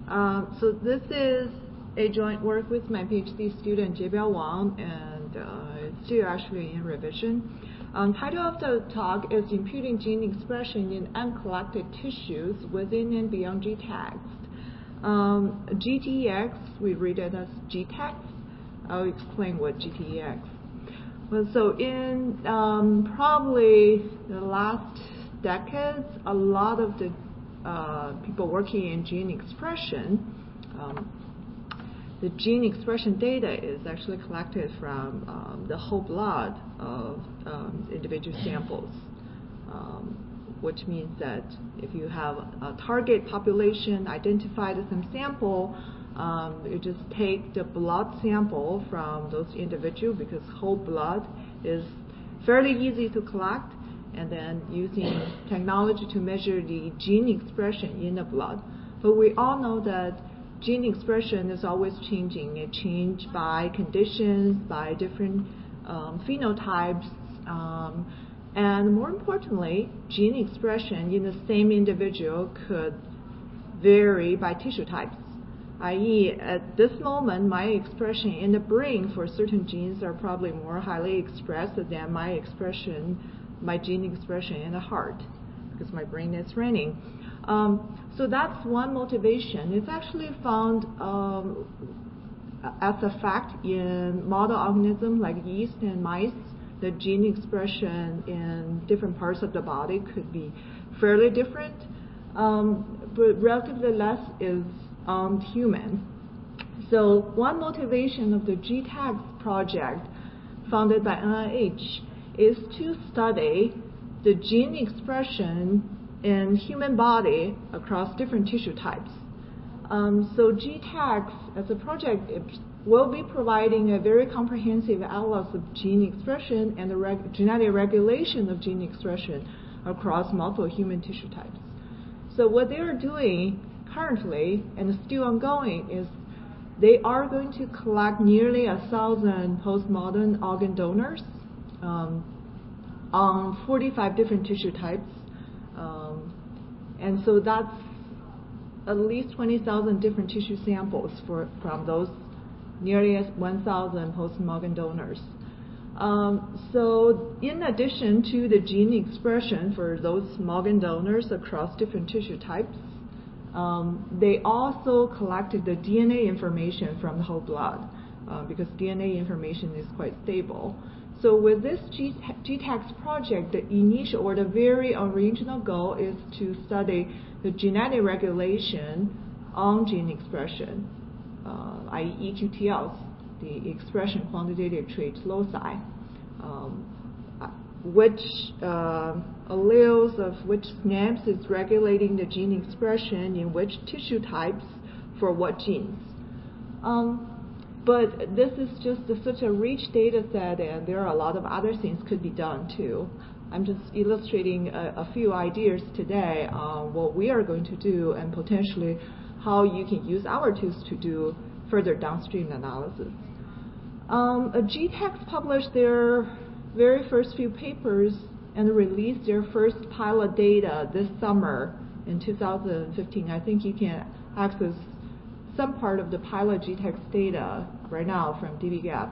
So this is a joint work with my PhD student Jiebao Wang, and it's still actually in revision. Title of the talk is Imputing Gene Expression in Uncollected Tissues Within and Beyond GTExt. GTEx, we read it as GTExt. I'll explain what GTEx. Well, so in probably the last decades, a lot of the people working in gene expression, the gene expression data is actually collected from the whole blood of individual samples, which means that if you have a target population identified as some sample, you just take the blood sample from those individuals, because whole blood is fairly easy to collect, and then using technology to measure the gene expression in the blood. But we all know that gene expression is always changing. It changes by conditions, by different phenotypes, and more importantly, gene expression in the same individual could vary by tissue types. I.e., at this moment, my expression in the brain for certain genes are probably more highly expressed than my gene expression in the heart, because my brain is running. So that's one motivation. It's actually found as a fact in model organisms like yeast and mice. The gene expression in different parts of the body could be fairly different, but relatively less is human. So one motivation of the GTExt project funded by NIH is to study the gene expression in human body across different tissue types. So GTExt as a project will be providing a very comprehensive atlas of gene expression and the genetic regulation of gene expression across multiple human tissue types. So what they are doing currently and still ongoing is they are going to collect nearly 1,000 postmodern organ donors on 45 different tissue types. And so that's at least 20,000 different tissue samples from those nearly 1,000 postmortem donors. So in addition to the gene expression for those organ donors across different tissue types, they also collected the DNA information from the whole blood, because DNA information is quite stable. So with this GTExt project, the initial or the very original goal is to study the genetic regulation on gene expression, i.e. EQTLs, the expression quantitative trait loci, which alleles of which SNPs is regulating the gene expression in which tissue types for what genes. But this is just such a rich data set, and there are a lot of other things could be done too. I'm just illustrating a few ideas today on what we are going to do and potentially how you can use our tools to do further downstream analysis. GTExt published their very first few papers and released their first pilot data this summer in 2015. I think you can access some part of the pilot GTExt data right now from dbGaP.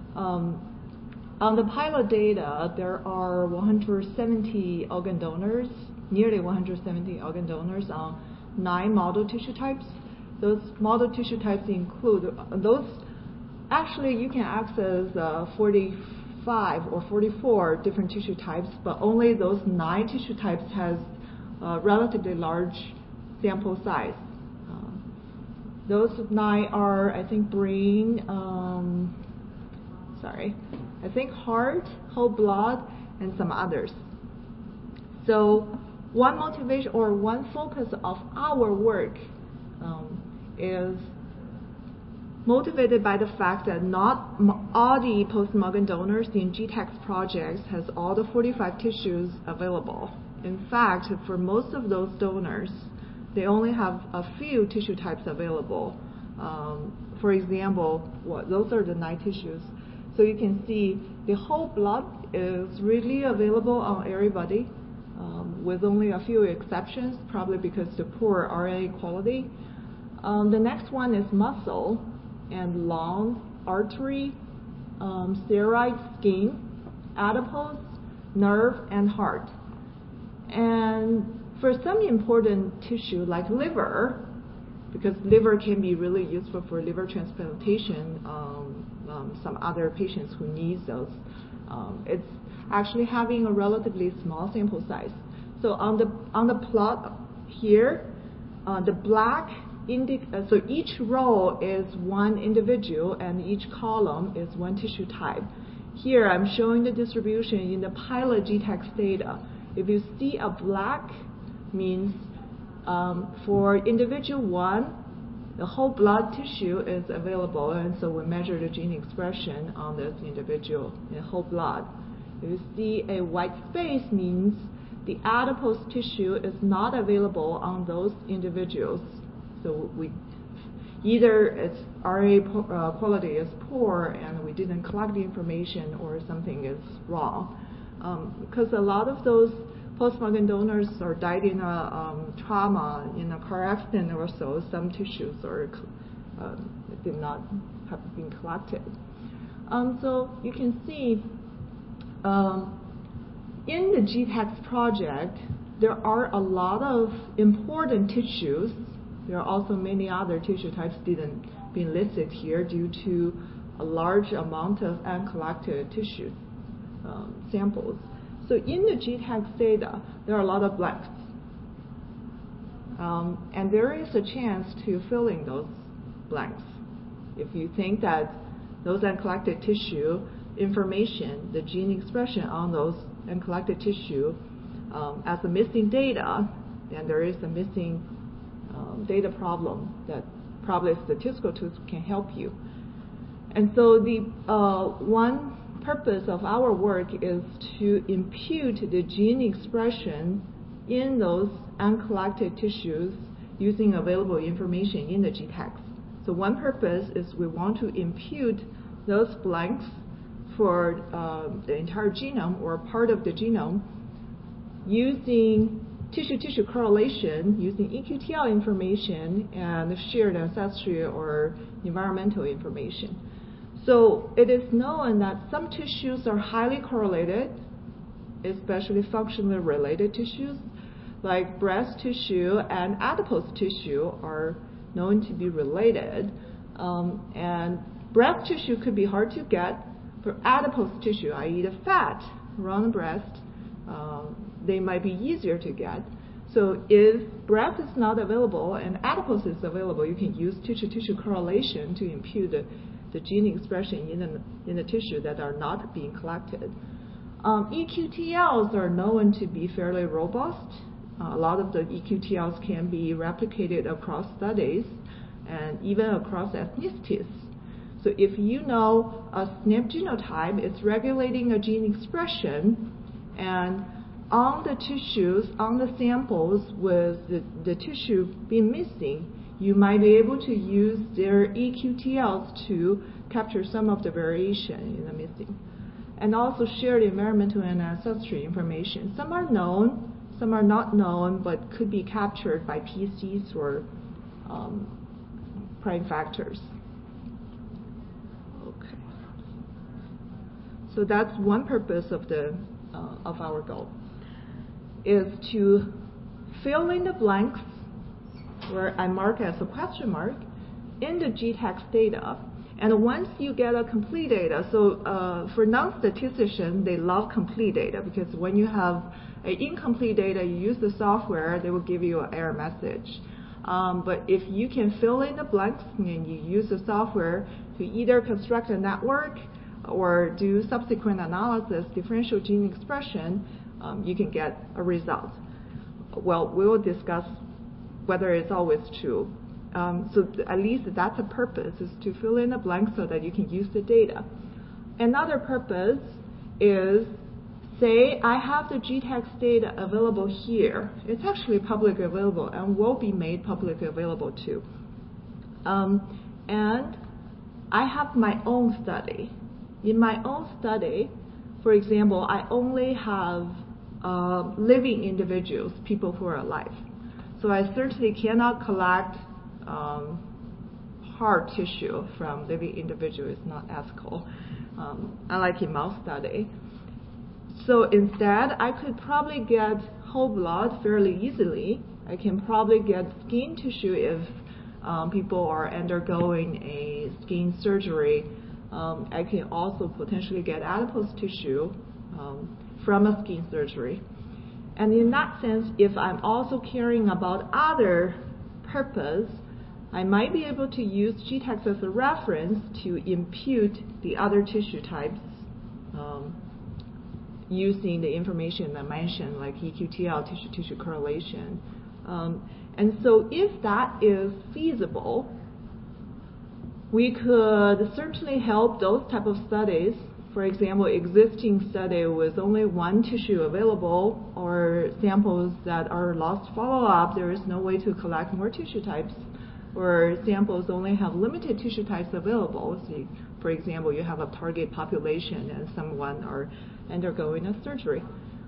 On the pilot data, there are 170 organ donors, nearly 170 organ donors on 9 model tissue types. Those model tissue types include those. Actually, you can access 45 or 44 different tissue types, but only those 9 tissue types has relatively large sample size. Those 9 are, I think, brain, I think heart, whole blood, and some others. So one motivation or one focus of our work is motivated by the fact that not all the postmortem donors in GTExt projects has all the 45 tissues available. In fact, for most of those donors, they only have a few tissue types available. For example, those are the 9 tissues. So you can see the whole blood is really available on everybody, with only a few exceptions, probably because the poor RNA quality. The next one is muscle and lung, artery, steroid, skin, adipose, nerve, and heart. And for some important tissue like liver, because liver can be really useful for liver transplantation, some other patients who need those, it's actually having a relatively small sample size. So on the plot here, the black so each row is one individual and each column is one tissue type. Here I'm showing the distribution in the pilot GTEx data. If you see a black, means for individual 1, the whole blood tissue is available, and so we measure the gene expression on this individual in whole blood. If you see a white space, means the adipose tissue is not available on those individuals. So either its RA quality is poor and we didn't collect the information, or something is wrong. Because a lot of those post-mortem donors are died in a trauma, in a car accident or so. Some tissues are did not have been collected. So you can see in the GTEx project, there are a lot of important tissues. There are also many other tissue types didn't be listed here due to a large amount of uncollected tissue samples. So in the GTEx data, there are a lot of blanks. And there is a chance to fill in those blanks. If you think that those uncollected tissue information, the gene expression on those uncollected tissue as a missing data, then there is a missing data problem that probably statistical tools can help you. And so the one purpose of our work is to impute the gene expression in those uncollected tissues using available information in the GTEx. So one purpose is we want to impute those blanks for the entire genome or part of the genome using tissue-tissue correlation, using eQTL information and shared ancestry or environmental information. So it is known that some tissues are highly correlated, especially functionally related tissues, like breast tissue and adipose tissue are known to be related. And breast tissue could be hard to get. For adipose tissue, i.e. the fat around the breast, they might be easier to get. So if breast is not available and adipose is available, you can use tissue-tissue correlation to impute the gene expression in the tissue that are not being collected. eQTLs are known to be fairly robust. A lot of the eQTLs can be replicated across studies and even across ethnicities. So if you know a SNP genotype is regulating a gene expression, and on the tissues, on the samples with the tissue being missing, you might be able to use their eQTLs to capture some of the variation in the missing. And also share the environmental and ancestry information. Some are known, some are not known, but could be captured by PCs or prime factors. Okay. So that's one purpose of our goal, is to fill in the blanks where I mark as a question mark in the GTEx data. And once you get a complete data, so for non-statisticians, they love complete data, because when you have an incomplete data, you use the software, they will give you an error message. But if you can fill in the blanks and you use the software to either construct a network or do subsequent analysis, differential gene expression, you can get a result. Well, we will discuss whether it's always true. So at least that's a purpose, is to fill in the blanks so that you can use the data. Another purpose is, say I have the GTEx data available here. It's actually publicly available and will be made publicly available too. And I have my own study. In my own study, for example, I only have living individuals, people who are alive. So I certainly cannot collect hard tissue from living individual is not ethical, unlike in mouse study. So instead, I could probably get whole blood fairly easily. I can probably get skin tissue if people are undergoing a skin surgery. I can also potentially get adipose tissue from a skin surgery. And in that sense, if I'm also caring about other purpose, I might be able to use GTEx as a reference to impute the other tissue types using the information I mentioned, like EQTL, tissue-tissue correlation. And so if that is feasible, we could certainly help those type of studies. For example, existing study with only one tissue available, or samples that are lost follow-up, there is no way to collect more tissue types, or samples only have limited tissue types available. So, for example, you have a target population and someone are undergoing a surgery.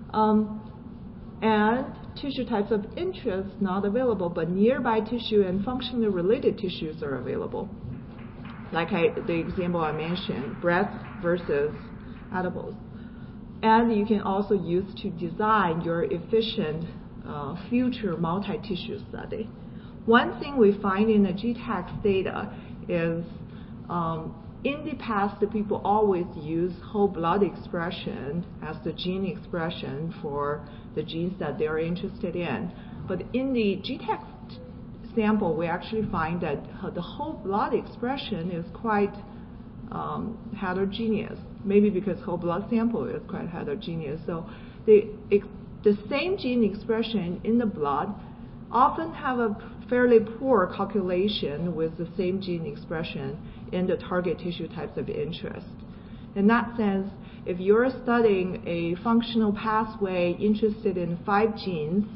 And tissue types of interest not available, but nearby tissue and functionally related tissues are available. Like the example I mentioned, breast versus adipose. And you can also use to design your efficient future multi-tissue study. One thing we find in the GTEx data is in the past, the people always use whole blood expression as the gene expression for the genes that they're interested in. But in the GTEx sample, we actually find that the whole blood expression is quite heterogeneous, maybe because whole blood sample is quite heterogeneous. So the same gene expression in the blood often have a fairly poor calculation with the same gene expression in the target tissue types of interest. In that sense, if you're studying a functional pathway interested in 5 genes,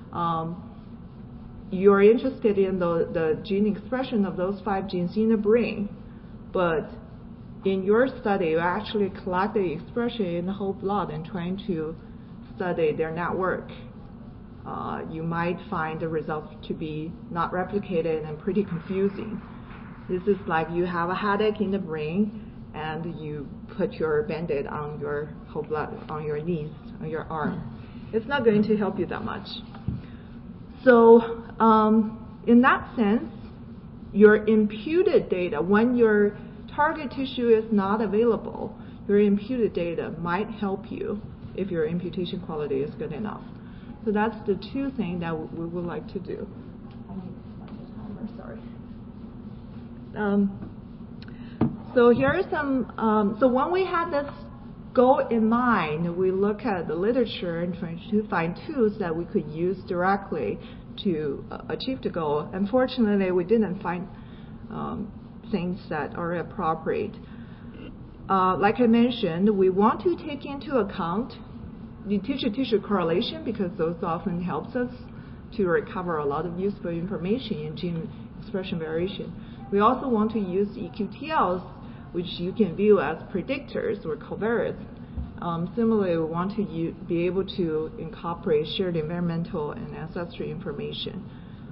you're interested in the gene expression of those 5 genes in the brain, but in your study, you actually collect the expression in the whole blood and trying to study their network. You might find the results to be not replicated and pretty confusing. This is like you have a headache in the brain and you put your Band-Aid on your whole blood, on your knees, on your arm. It's not going to help you that much. So in that sense, your imputed data, when your target tissue is not available, your imputed data might help you if your imputation quality is good enough. So that's the 2 things that we would like to do. Sorry. So here are some, so when we had this goal in mind, we look at the literature and trying to find tools that we could use directly to achieve the goal. Unfortunately, we didn't find things that are appropriate. Like I mentioned, we want to take into account the tissue-tissue correlation because those often helps us to recover a lot of useful information in gene expression variation. We also want to use EQTLs, which you can view as predictors or covariates. Similarly, we want to be able to incorporate shared environmental and ancestry information.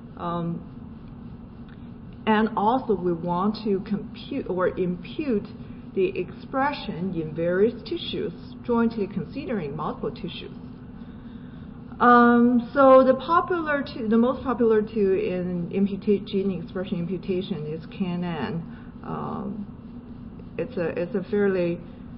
And also, we want to compute or impute the expression in various tissues, jointly considering multiple tissues. So the most popular tool in gene expression imputation is KNN. It's a fairly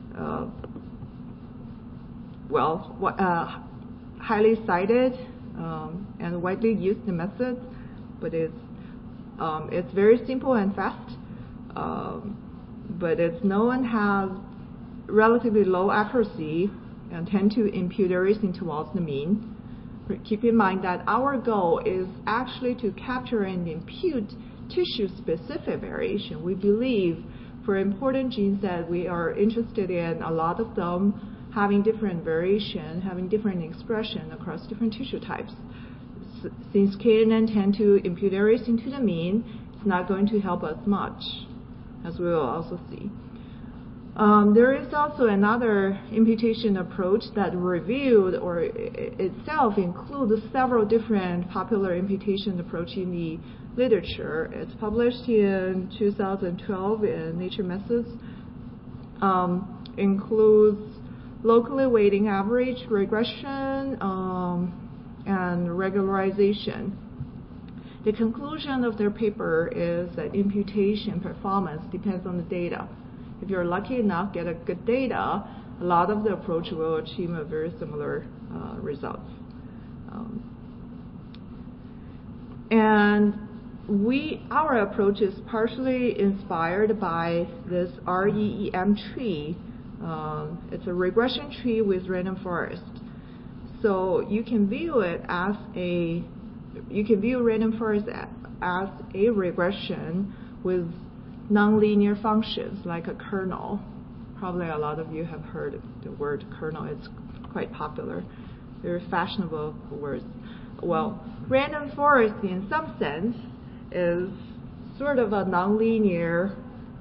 highly cited and widely used method, but it's very simple and fast. But it's known has relatively low accuracy and tend to impute everything towards the mean. Keep in mind that our goal is actually to capture and impute tissue-specific variation. We believe for important genes that we are interested in, a lot of them having different variation, having different expression across different tissue types. Since KNN tend to impute everything to the mean, it's not going to help us much, as we will also see. There is also another imputation approach that reviewed or itself includes several different popular imputation approaches in the literature. It's published in 2012 in Nature Methods. Includes locally weighting average, regression, and regularization. The conclusion of their paper is that imputation performance depends on the data. If you're lucky enough to get a good data, a lot of the approach will achieve a very similar results. And our approach is partially inspired by this REEM tree. It's a regression tree with random forest. So you can view random forest as a regression with nonlinear functions like a kernel. Probably a lot of you have heard the word kernel. It's quite popular. Very fashionable words. Well, random forest in some sense is sort of a nonlinear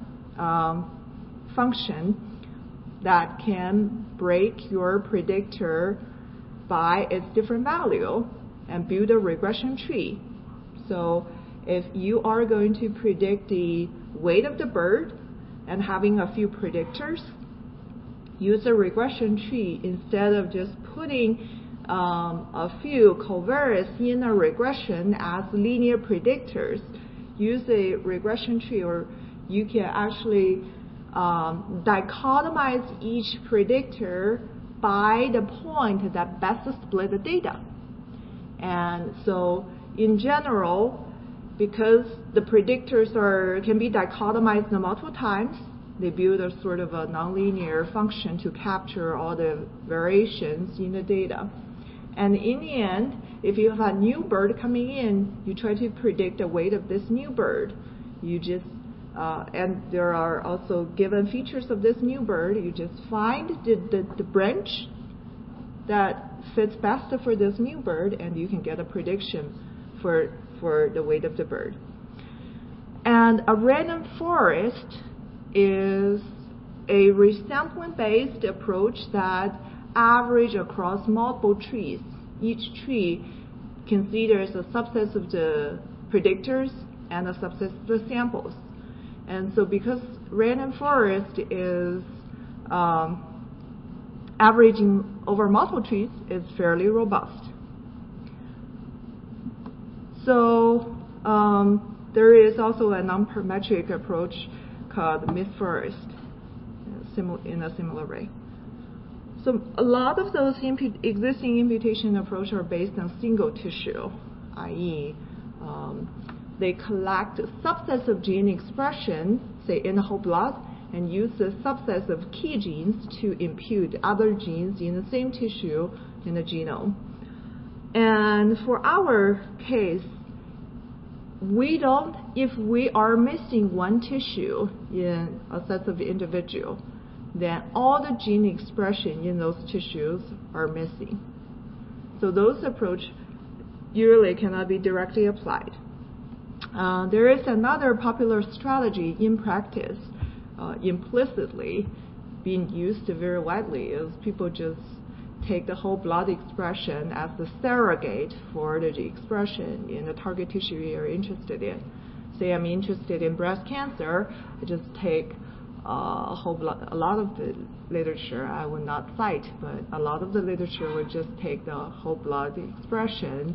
function that can break your predictor by its different value and build a regression tree. So if you are going to predict the weight of the bird and having a few predictors, use a regression tree instead of just putting a few covariates in a regression as linear predictors. Use a regression tree, or you can actually dichotomize each predictor by the point that best split the data. And so in general, because the predictors can be dichotomized multiple times, they build a sort of a nonlinear function to capture all the variations in the data. And in the end, if you have a new bird coming in, you try to predict the weight of this new bird. You just and there are also given features of this new bird. You just find the branch that fits best for this new bird, and you can get a prediction for the weight of the bird. And a random forest is a resampling-based approach that average across multiple trees. Each tree considers a subset of the predictors and a subset of the samples. And so because random forest is averaging over multiple trees, it's fairly robust. So there is also a non-parametric approach called MISFOREST in a similar way. So a lot of those existing imputation approaches are based on single tissue, i.e. They collect subsets of gene expression, say in the whole blood, and use the subsets of key genes to impute other genes in the same tissue in the genome. And for our case, if we are missing one tissue in a set of individual, then all the gene expression in those tissues are missing. So those approach usually cannot be directly applied. There is another popular strategy in practice, implicitly being used very widely, is people just take the whole blood expression as the surrogate for the expression in the target tissue you're interested in. Say I'm interested in breast cancer, I just take a lot of the literature I will not cite, but a lot of the literature would just take the whole blood expression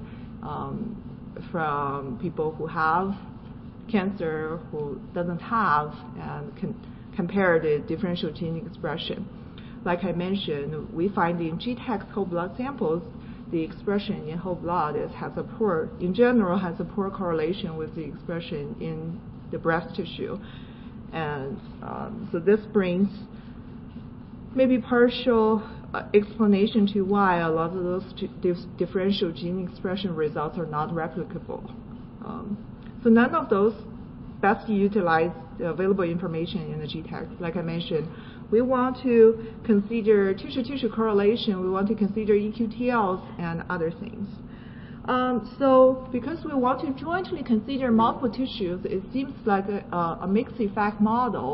from people who have cancer, who doesn't have, and compare the differential gene expression. Like I mentioned, we find in GTEx whole blood samples, the expression in whole blood in general has a poor correlation with the expression in the breast tissue. And so this brings maybe partial explanation to why a lot of those differential gene expression results are not replicable. So none of those best utilize the available information in the GTEx. Like I mentioned, we want to consider tissue-tissue correlation, we want to consider EQTLs and other things. So because we want to jointly consider multiple tissues, it seems like a mixed effect model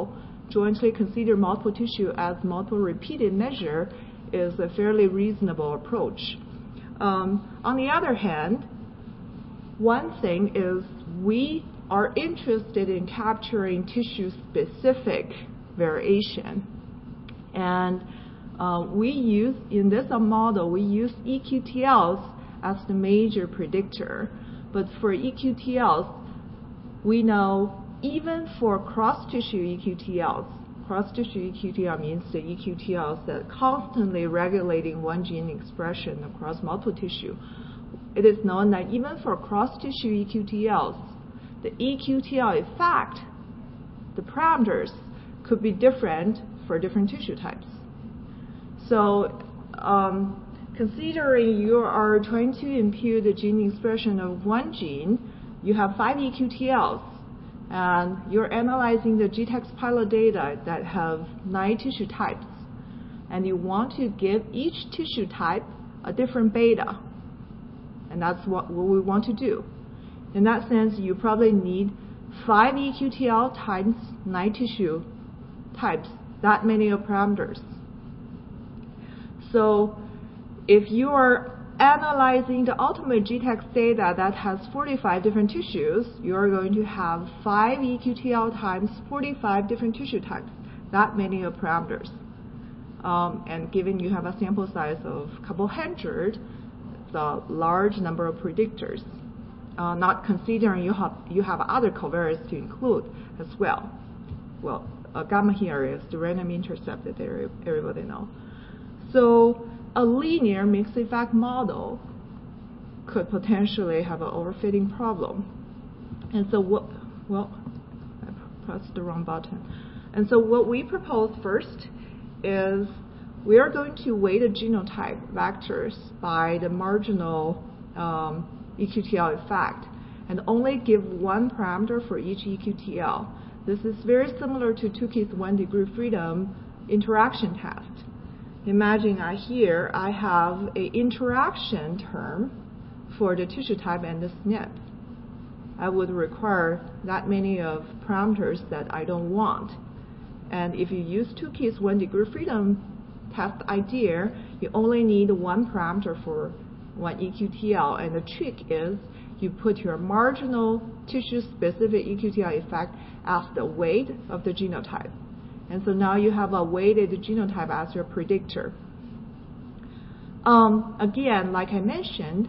jointly consider multiple tissue as multiple repeated measure is a fairly reasonable approach. On the other hand, one thing is we are interested in capturing tissue-specific variation. And we use, in this model, we use EQTLs as the major predictor. But for EQTLs, we know even for cross-tissue EQTLs, cross-tissue EQTL means the EQTLs that are constantly regulating one gene expression across multiple tissue. It is known that even for cross-tissue EQTLs, the EQTL effect, the parameters, could be different for different tissue types. So considering you are trying to impute the gene expression of one gene, you have 5 EQTLs, and you're analyzing the GTEx pilot data that have 9 tissue types, and you want to give each tissue type a different beta, and that's what we want to do. In that sense, you probably need 5 EQTL times 9 tissue types, that many of parameters. So if you are analyzing the ultimate GTEx data that has 45 different tissues, you are going to have 5 EQTL times 45 different tissue types, that many of parameters. And given you have a sample size of a couple hundred, it's a large number of predictors, not considering you have other covariates to include as well. Well, gamma here is the random intercept that everybody knows. So a linear mixed effect model could potentially have an overfitting problem. And so I pressed the wrong button. And so what we propose first is we are going to weight the genotype vectors by the marginal EQTL effect and only give one parameter for each EQTL. This is very similar to Tukey's 1-degree freedom interaction test. Imagine here I have an interaction term for the tissue type and the SNP. I would require that many of parameters that I don't want. And if you use Tukey's 1-degree freedom test idea, you only need one parameter for one EQTL. And the trick is you put your marginal tissue-specific EQTL effect as the weight of the genotype. And so now you have a weighted genotype as your predictor. Again, like I mentioned,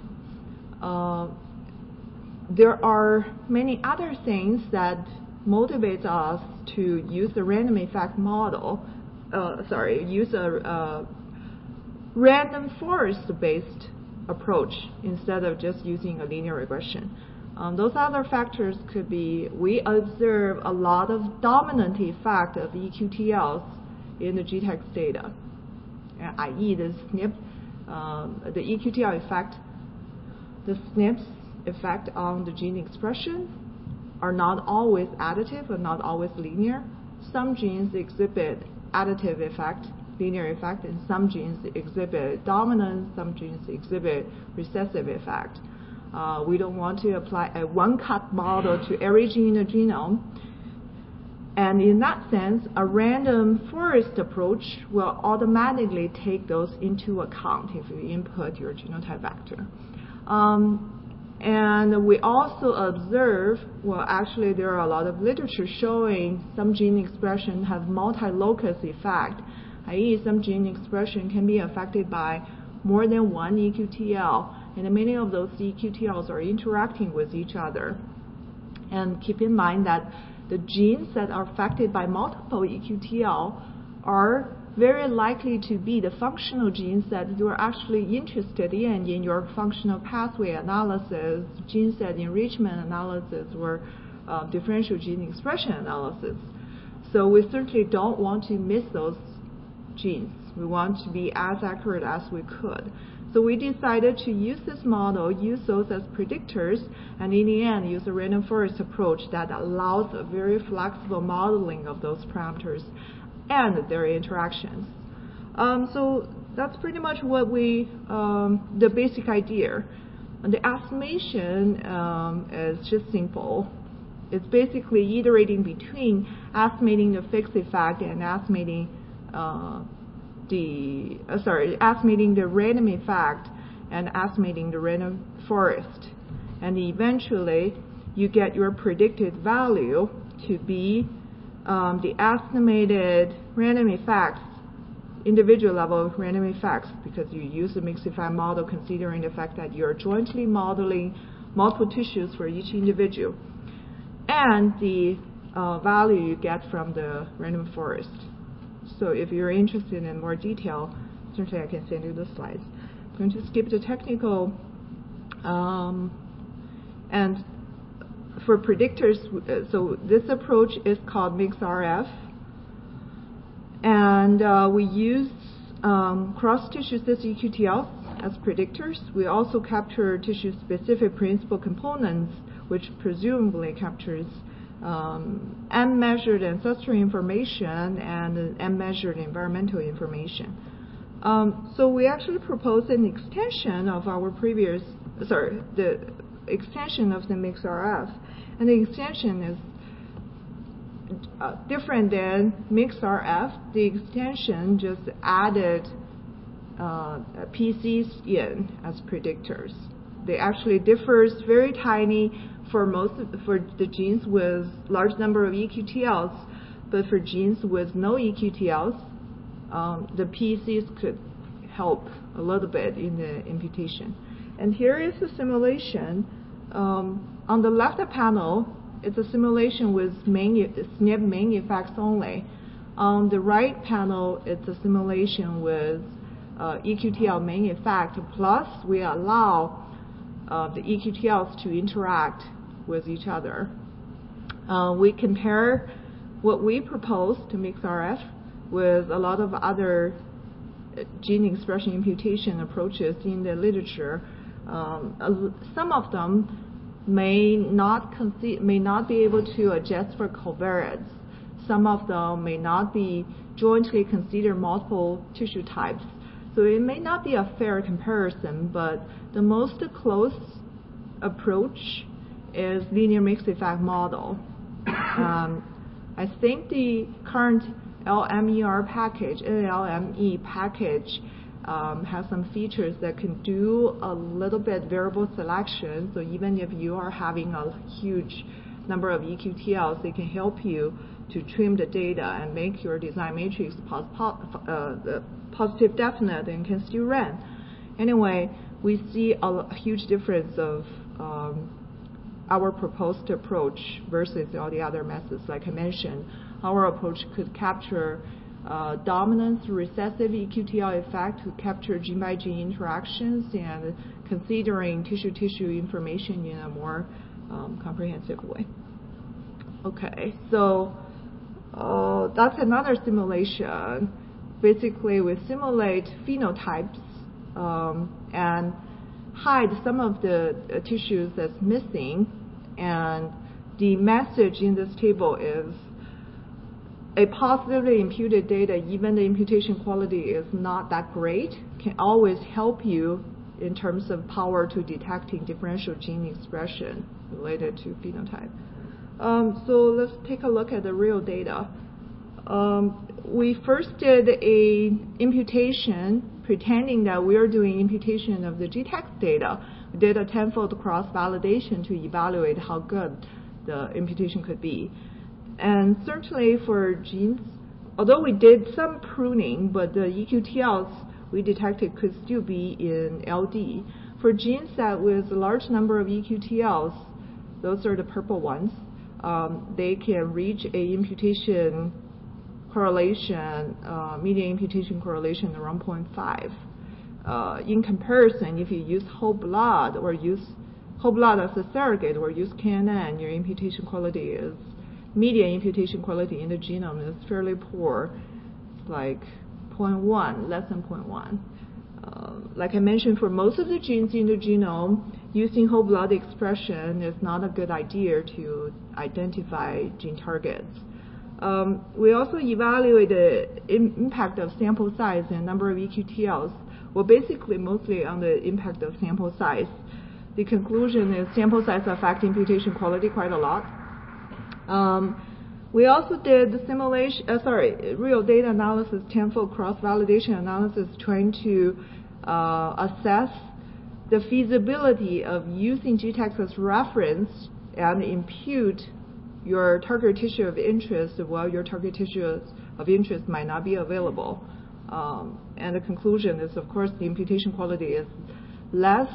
there are many other things that motivate us to use a random effect model, use a random forest-based approach instead of just using a linear regression. Those other factors could be we observe a lot of dominant effect of EQTLs in the GTEx data, i.e. the SNP, the EQTL effect, the SNP's effect on the gene expression are not always additive or not always linear. Some genes exhibit additive effect, linear effect, and some genes exhibit dominant, some genes exhibit recessive effect. We don't want to apply a one-cut model to every gene in the genome. And in that sense, a random forest approach will automatically take those into account if you input your genotype vector. And we also observe, well, actually there are a lot of literature showing some gene expression have multi-locus effect, i.e. some gene expression can be affected by more than one EQTL. And many of those EQTLs are interacting with each other. And keep in mind that the genes that are affected by multiple EQTL are very likely to be the functional genes that you're actually interested in your functional pathway analysis, gene set enrichment analysis, or differential gene expression analysis. So we certainly don't want to miss those genes. We want to be as accurate as we could. So we decided to use this model, use those as predictors, and in the end use a random forest approach that allows a very flexible modeling of those parameters and their interactions. So that's pretty much what the basic idea. And the estimation is just simple. It's basically iterating between estimating the fixed effect and estimating estimating the random effect and estimating the random forest. And eventually, you get your predicted value to be the estimated random effects, individual level random effects, because you use the mixed effect model considering the fact that you're jointly modeling multiple tissues for each individual, and the value you get from the random forest. So if you're interested in more detail, certainly I can send you the slides. I'm going to skip the technical. And for predictors, so this approach is called MixRF. And we use cross-tissue cis-EQTLs as predictors. We also capture tissue-specific principal components, which presumably captures unmeasured ancestral information and unmeasured environmental information. So we actually proposed an extension of our previous, the extension of the MixRF. And the extension is different than MixRF. The extension just added PCs in as predictors. They actually differs very tiny for the genes with large number of EQTLs, but for genes with no EQTLs, the PCs could help a little bit in the imputation. And here is a simulation. On the left panel, it's a simulation with SNP main effects only. On the right panel, it's a simulation with EQTL main effect, plus we allow the EQTLs to interact with each other. We compare what we propose to MixRF with a lot of other gene expression imputation approaches in the literature. Some of them may not be able to adjust for covariates. Some of them may not be jointly consider multiple tissue types. So it may not be a fair comparison, but the most close approach is linear mixed effect model. I think the current LMER package, NLME package, has some features that can do a little bit variable selection. So even if you are having a huge number of EQTLs, it can help you to trim the data and make your design matrix positive definite and can still run. Anyway, we see a huge difference of our proposed approach versus all the other methods. Like I mentioned, our approach could capture dominance recessive EQTL effect to capture gene-by-gene interactions and considering tissue-tissue information in a more comprehensive way. Okay, so that's another simulation. Basically, we simulate phenotypes and hide some of the tissues that's missing, and the message in this table is a positively imputed data, even the imputation quality is not that great, can always help you in terms of power to detecting differential gene expression related to phenotype. So let's take a look at the real data. We first did a imputation pretending that we are doing imputation of the GTEx data. We did a tenfold cross-validation to evaluate how good the imputation could be. And certainly for genes, although we did some pruning, but the EQTLs we detected could still be in LD. For genes that with a large number of EQTLs, those are the purple ones, they can reach a imputation correlation, median imputation correlation around 0.5. In comparison, if you use whole blood or use whole blood as a surrogate or use KNN, your imputation quality is, median imputation quality in the genome is fairly poor. It's like 0.1, less than 0.1. Like I mentioned, for most of the genes in the genome, using whole blood expression is not a good idea to identify gene targets. We also evaluated the impact of sample size and number of EQTLs. Well, basically mostly on the impact of sample size. The conclusion is sample size affects imputation quality quite a lot. We also did the real data analysis, tenfold cross-validation analysis, trying to assess the feasibility of using GTACs as reference and impute your target tissue of interest while your target tissue of interest might not be available. And the conclusion is, of course, the imputation quality is less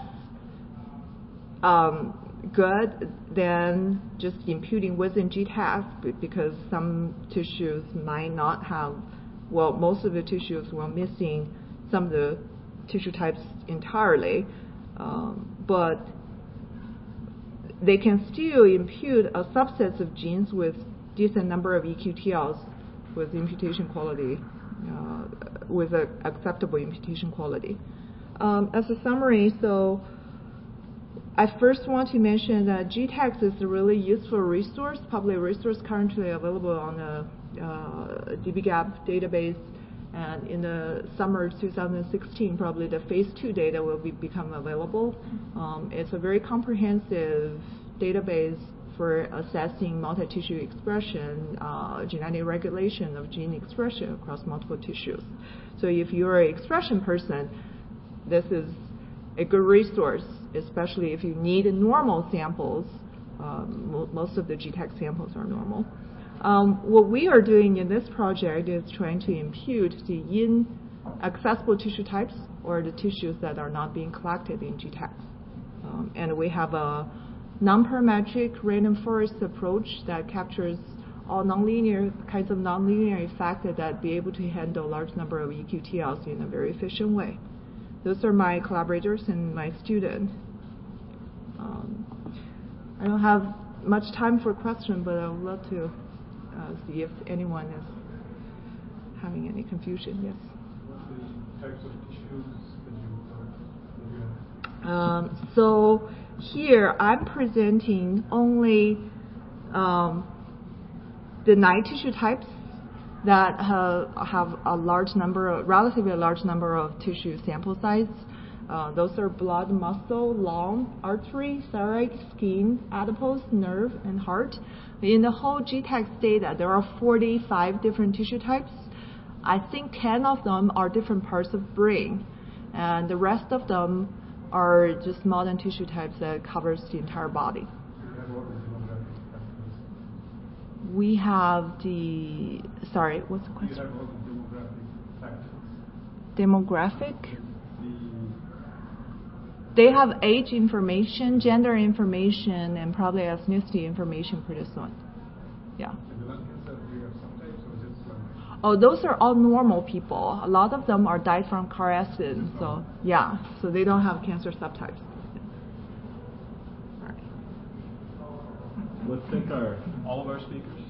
good than just imputing within GTAC, because some tissues might not have, well, most of the tissues were missing some of the tissue types entirely, but they can still impute a subset of genes with decent number of EQTLs with imputation quality, with an acceptable imputation quality. As a summary, so I first want to mention that GTACs is a really useful resource, public resource currently available on the dbGaP database, and in the summer 2016, probably the phase 2 data will become available. It's a very comprehensive database for assessing multi-tissue expression, genetic regulation of gene expression across multiple tissues. So if you're an expression person, this is a good resource, especially if you need normal samples. Most of the GTAC samples are normal. What we are doing in this project is trying to impute the inaccessible tissue types, or the tissues that are not being collected in GTACs. And we have a non-parametric random forest approach that captures all nonlinear kinds of nonlinear effects that be able to handle a large number of EQTLs in a very efficient way. Those are my collaborators and my student. I don't have much time for questions, but I would love to see if anyone is having any confusion. Yes? What are the types of tissues that you have? So here I'm presenting only the 9 tissue types that have a large number, relatively large number of tissue sample size. Those are blood, muscle, lung, artery, thyroid, skin, adipose, nerve, and heart. In the whole GTAC data, there are 45 different tissue types. I think 10 of them are different parts of brain, and the rest of them are just modern tissue types that covers the entire body. We have the, sorry, what's the question? You have all the demographic factors. Demographic? They have age information, gender information, and probably ethnicity information for this one. Yeah. And the lung cancer, do you have some types or just lung? Oh, those are all normal people. A lot of them are died from car accidents, so yeah, so they don't have cancer subtypes. Let's thank all of our speakers.